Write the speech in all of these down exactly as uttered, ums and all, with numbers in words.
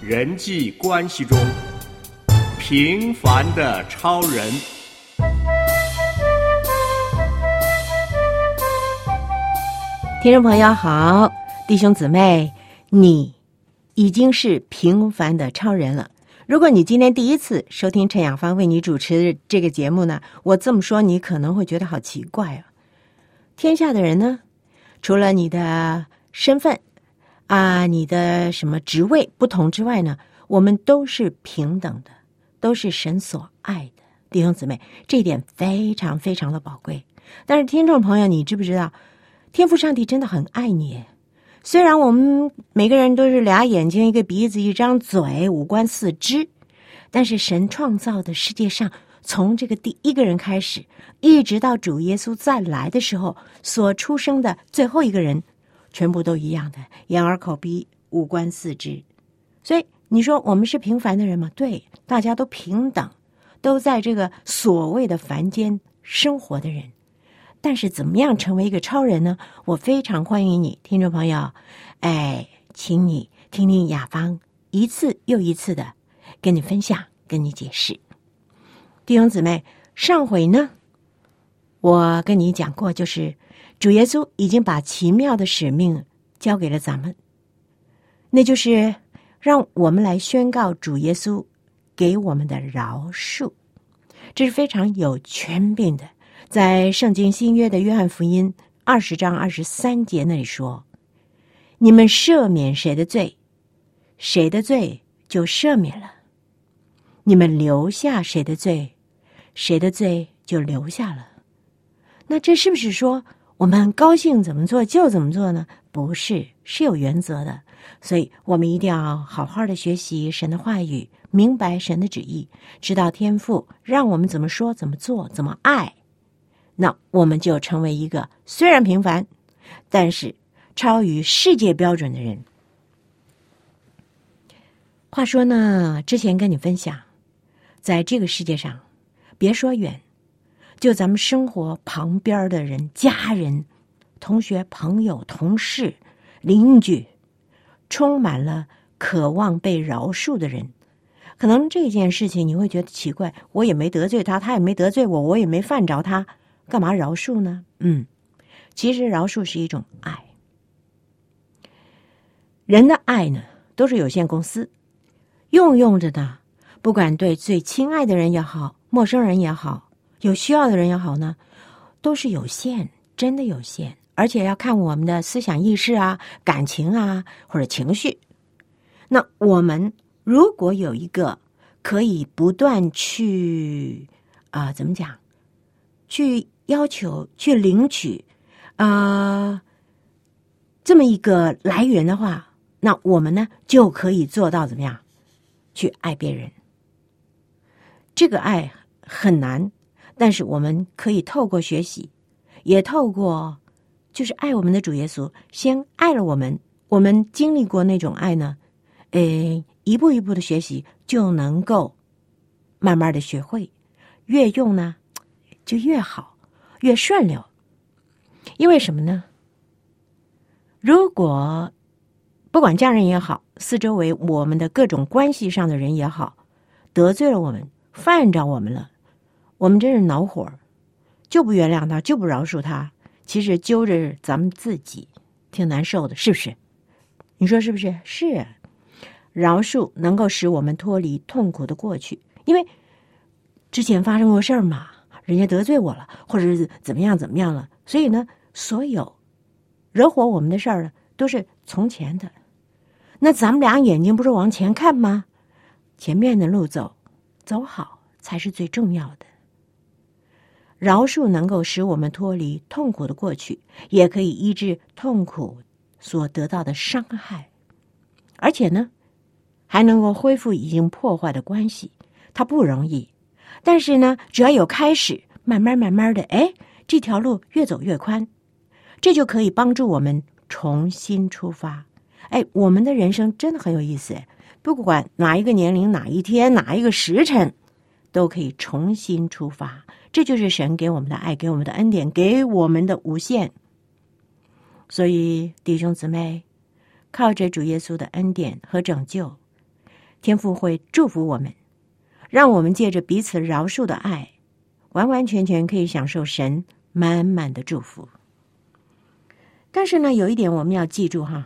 人际关系中平凡的超人。 听众朋友好，弟兄姊妹，你已经是平凡的超人了。如果你今天第一次收听陈雅芳为你主持这个节目呢，我这么说你可能会觉得好奇怪啊。天下的人呢，除了你的身份啊，你的什么职位不同之外呢，我们都是平等的，都是神所爱的弟兄姊妹，这一点非常非常的宝贵。但是听众朋友，你知不知道天父上帝真的很爱你？虽然我们每个人都是俩眼睛、一个鼻子、一张嘴、五官四肢，但是神创造的世界上，从这个第一个人开始，一直到主耶稣再来的时候所出生的最后一个人，全部都一样的，眼耳口鼻五官四肢。所以你说我们是平凡的人吗？对，大家都平等，都在这个所谓的凡间生活的人。但是怎么样成为一个超人呢？我非常欢迎你，听众朋友，哎，请你听听雅芳一次又一次的跟你分享，跟你解释。弟兄姊妹，上回呢，我跟你讲过，就是主耶稣已经把奇妙的使命交给了咱们，那就是让我们来宣告主耶稣给我们的饶恕。这是非常有权柄的。在圣经新约的约翰福音二十章二十三节那里说，你们赦免谁的罪，谁的罪就赦免了；你们留下谁的罪，谁的罪就留下了。那这是不是说我们高兴怎么做就怎么做呢？不是，是有原则的。所以我们一定要好好的学习神的话语，明白神的旨意，知道天父让我们怎么说怎么做怎么爱，那我们就成为一个虽然平凡，但是超于世界标准的人。话说呢，之前跟你分享，在这个世界上，别说远，就咱们生活旁边的人、家人、同学、朋友、同事、邻居，充满了渴望被饶恕的人。可能这件事情你会觉得奇怪，我也没得罪他，他也没得罪我，我也没犯着他，干嘛饶恕呢？嗯，其实饶恕是一种爱。人的爱呢，都是有限公司，用用着呢，不管对最亲爱的人也好，陌生人也好，有需要的人也好呢，都是有限，真的有限，而且要看我们的思想意识啊、感情啊或者情绪。那我们如果有一个可以不断去啊、呃，怎么讲？去要求、去领取，呃，这么一个来源的话，那我们呢就可以做到怎么样？去爱别人。这个爱很难，但是我们可以透过学习，也透过就是爱我们的主耶稣，先爱了我们，我们经历过那种爱呢，呃，一步一步的学习，就能够慢慢的学会，越用呢就越好，越顺溜。因为什么呢？如果不管家人也好，四周围我们的各种关系上的人也好，得罪了我们，犯着我们了，我们真是恼火，就不原谅他，就不饶恕他，其实揪着咱们自己挺难受的，是不是？你说是不是？是。饶恕能够使我们脱离痛苦的过去，因为之前发生过事儿嘛，人家得罪我了，或者是怎么样怎么样了，所以呢，所有惹火我们的事儿呢，都是从前的。那咱们俩眼睛不是往前看吗？前面的路走，走好才是最重要的。饶恕能够使我们脱离痛苦的过去，也可以医治痛苦所得到的伤害，而且呢，还能够恢复已经破坏的关系。它不容易，但是呢，只要有开始，慢慢慢慢的，哎，这条路越走越宽，这就可以帮助我们重新出发。哎，我们的人生真的很有意思，不管哪一个年龄、哪一天、哪一个时辰，都可以重新出发。这就是神给我们的爱，给我们的恩典，给我们的无限。所以弟兄姊妹，靠着主耶稣的恩典和拯救， 天父会祝福我们，让我们借着彼此饶恕的爱，完完全全可以享受神满满的祝福。但是呢，有一点我们要记住哈，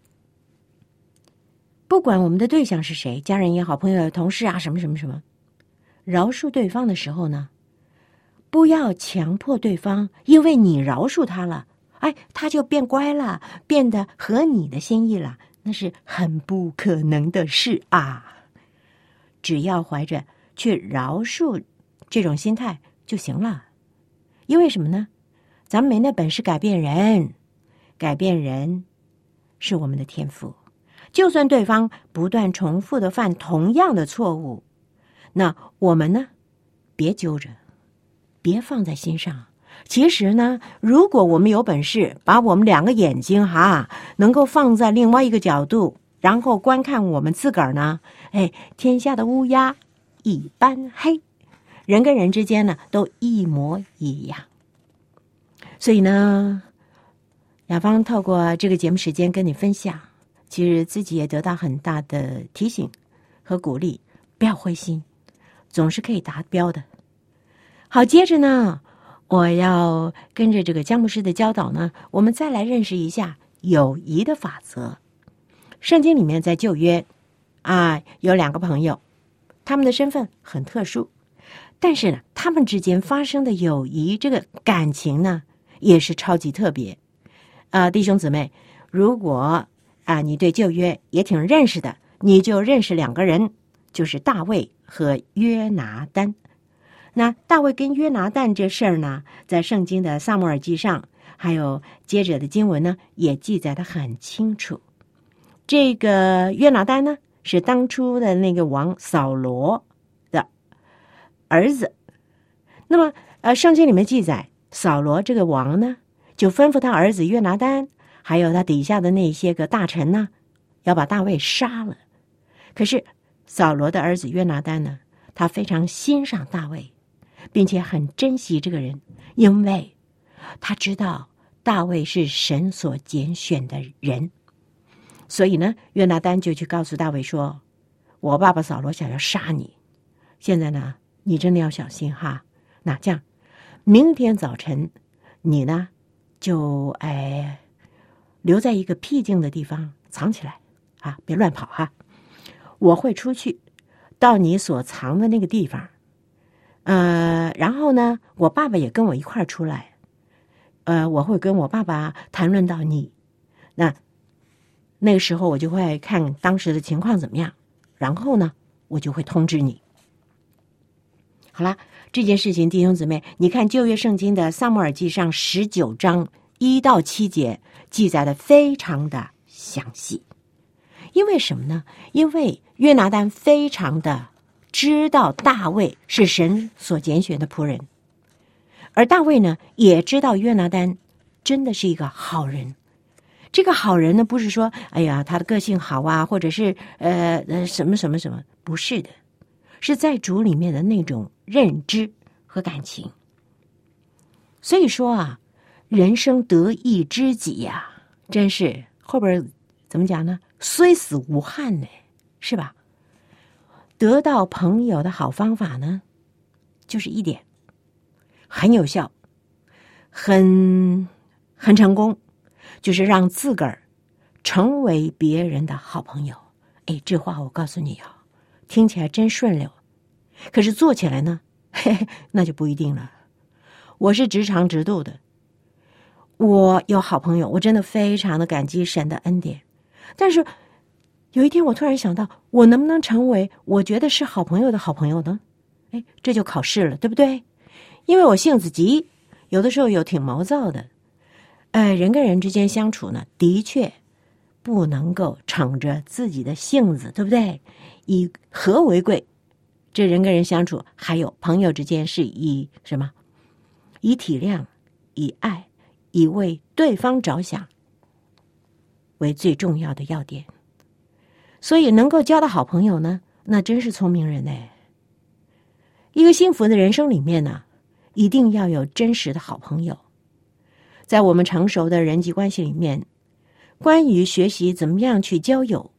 不管我们的对象是谁，家人也好，朋友、同事啊，什么什么什么，饶恕对方的时候呢，不要强迫对方，因为你饶恕他了，哎，他就变乖了，变得合你的心意了，那是很不可能的事啊。只要怀着去饶恕这种心态就行了。因为什么呢？咱们没那本事改变人，改变人是我们的天赋。就算对方不断重复的犯同样的错误，那我们呢，别揪着，别放在心上。其实呢，如果我们有本事把我们两个眼睛哈能够放在另外一个角度，然后观看我们自个儿呢，哎，天下的乌鸦一般黑，人跟人之间呢都一模一样。所以呢，雅芳透过这个节目时间跟你分享，其实自己也得到很大的提醒和鼓励，不要灰心，总是可以达标的。好，接着呢，我要跟着这个江牧师的教导呢，我们再来认识一下友谊的法则。圣经里面在旧约啊，有两个朋友，他们的身份很特殊，但是呢，他们之间发生的友谊，这个感情呢，也是超级特别。啊，弟兄姊妹，如果啊你对旧约也挺认识的，你就认识两个人，就是大卫和约拿单。那大卫跟约拿单这事儿呢，在圣经的撒母耳记上，还有接着的经文呢，也记载得很清楚。这个约拿单呢，是当初的那个王扫罗的儿子。那么，呃，圣经里面记载，扫罗这个王呢，就吩咐他儿子约拿单，还有他底下的那些个大臣呢，要把大卫杀了。可是扫罗的儿子约拿单呢，他非常欣赏大卫，并且很珍惜这个人，因为他知道大卫是神所拣选的人。所以呢，约拿单就去告诉大卫说，我爸爸扫罗想要杀你，现在呢，你真的要小心哈。那这样，明天早晨你呢，就哎留在一个僻静的地方藏起来啊，别乱跑哈。我会出去到你所藏的那个地方，呃，然后呢，我爸爸也跟我一块儿出来，呃，我会跟我爸爸谈论到你，那那个时候我就会看当时的情况怎么样，然后呢，我就会通知你。好了，这件事情弟兄姊妹，你看旧约圣经的撒母耳记上十九章一到七节记载的非常的详细。因为什么呢？因为约拿单非常的知道大卫是神所拣选的仆人，而大卫呢也知道约拿单真的是一个好人。这个好人呢，不是说哎呀他的个性好啊，或者是呃呃什么什么什么，不是的，是在主里面的那种认知和感情。所以说啊，人生得意知己呀、啊，真是后边怎么讲呢？虽死无憾呢，是吧？得到朋友的好方法呢，就是一点，很有效，很很成功。就是让自个儿成为别人的好朋友。哎，这话我告诉你啊，听起来真顺溜，可是做起来呢，嘿嘿，那就不一定了。我是直肠直肚的，我有好朋友，我真的非常的感激神的恩典。但是有一天我突然想到，我能不能成为我觉得是好朋友的好朋友呢？哎，这就考试了，对不对？因为我性子急，有的时候有挺毛躁的。呃，人跟人之间相处呢，的确不能够逞着自己的性子，对不对？以和为贵，这人跟人相处，还有朋友之间是以什么？以体谅、以爱、以为对方着想为最重要的要点。所以能够交到好朋友呢，那真是聪明人呢。一个幸福的人生里面呢，一定要有真实的好朋友。在我们成熟的人际关系里面，关于学习怎么样去交友，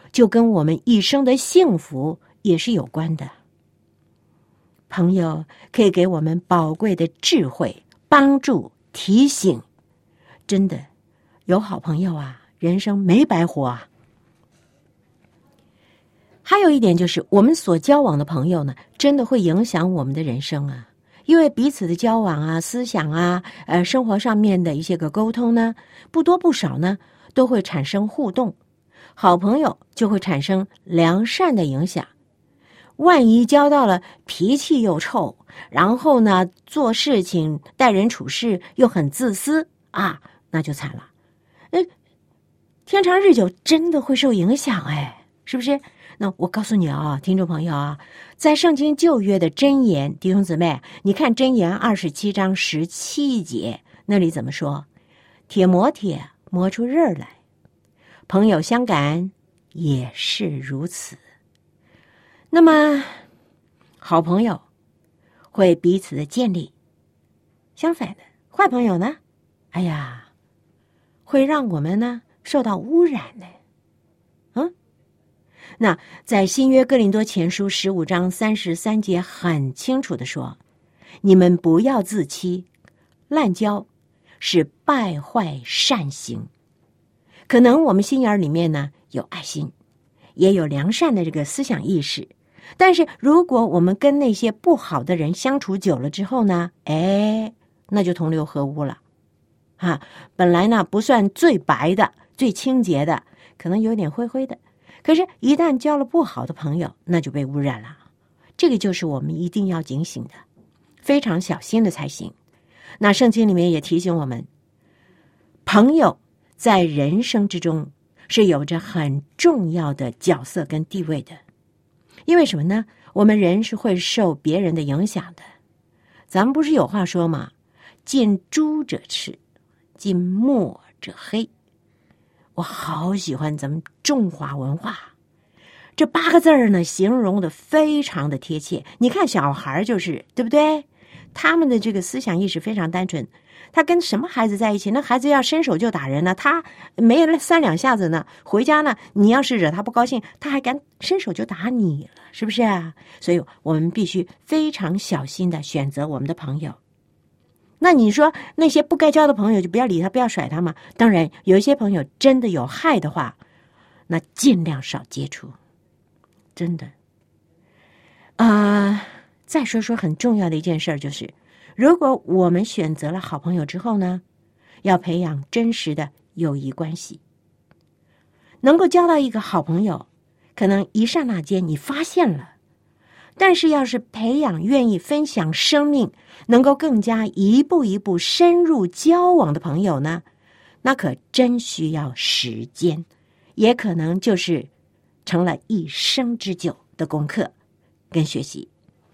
就跟我们一生的幸福也是有关的。朋友可以给我们宝贵的智慧、帮助、提醒。真的，有好朋友啊，人生没白活啊。还有一点就是，我们所交往的朋友呢，真的会影响我们的人生啊。因为彼此的交往啊、思想啊、呃，生活上面的一些个沟通呢，不多不少呢，都会产生互动。好朋友就会产生良善的影响。万一交到了脾气又臭，然后呢，做事情待人处事又很自私啊，那就惨了。哎，天长日久真的会受影响，哎，是不是？那我告诉你啊，听众朋友啊，在圣经旧约的箴言，弟兄姊妹，你看箴言二十七章十七节，那里怎么说？铁磨铁，磨出刃来。朋友相感也是如此。那么，好朋友会彼此的建立，相反的，坏朋友呢？哎呀，会让我们呢受到污染的。嗯，那在新约哥林多前书十五章三十三节很清楚的说：“你们不要自欺，滥交是败坏善行。”可能我们心眼里面呢有爱心，也有良善的这个思想意识，但是如果我们跟那些不好的人相处久了之后呢，哎，那就同流合污了啊！本来呢不算最白的、最清洁的，可能有点灰灰的，可是一旦交了不好的朋友，那就被污染了。这个就是我们一定要警醒的，非常小心的才行。那圣经里面也提醒我们，朋友在人生之中是有着很重要的角色跟地位的。因为什么呢？我们人是会受别人的影响的。咱们不是有话说吗？近朱者赤，近墨者黑。我好喜欢咱们中华文化，这八个字儿呢，形容的非常的贴切。你看小孩就是，对不对？他们的这个思想意识非常单纯，他跟什么孩子在一起，那孩子要伸手就打人呢，他没了三两下子呢，回家呢，你要是惹他不高兴，他还敢伸手就打你了，是不是啊？所以我们必须非常小心的选择我们的朋友。那你说那些不该交的朋友就不要理他，不要甩他吗？当然，有一些朋友真的有害的话，那尽量少接触，真的。啊、呃，再说说很重要的一件事就是，如果我们选择了好朋友之后呢，要培养真实的友谊关系。能够交到一个好朋友，可能一刹那间你发现了，但是要是培养愿意分享生命，能够更加一步一步深入交往的朋友呢，那可真需要时间，也可能就是成了一生之久的功课跟学习。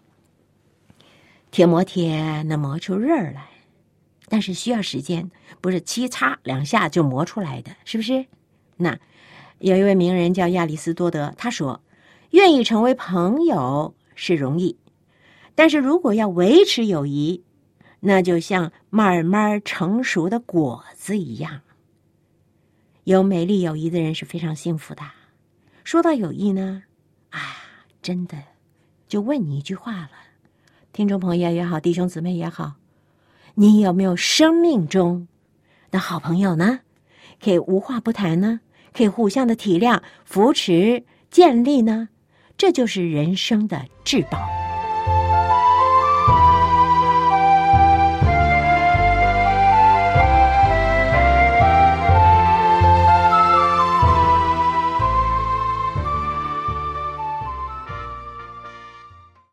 铁磨铁能磨出刃来，但是需要时间，不是七擦两下就磨出来的，是不是？那有一位名人叫亚里斯多德，他说，愿意成为朋友是容易，但是如果要维持友谊，那就像慢慢成熟的果子一样。有美丽友谊的人是非常幸福的。说到友谊呢，啊，真的就问你一句话了，听众朋友也好，弟兄姊妹也好，你有没有生命中的好朋友呢？可以无话不谈呢？可以互相的体谅、扶持、建立呢？这就是人生的至宝。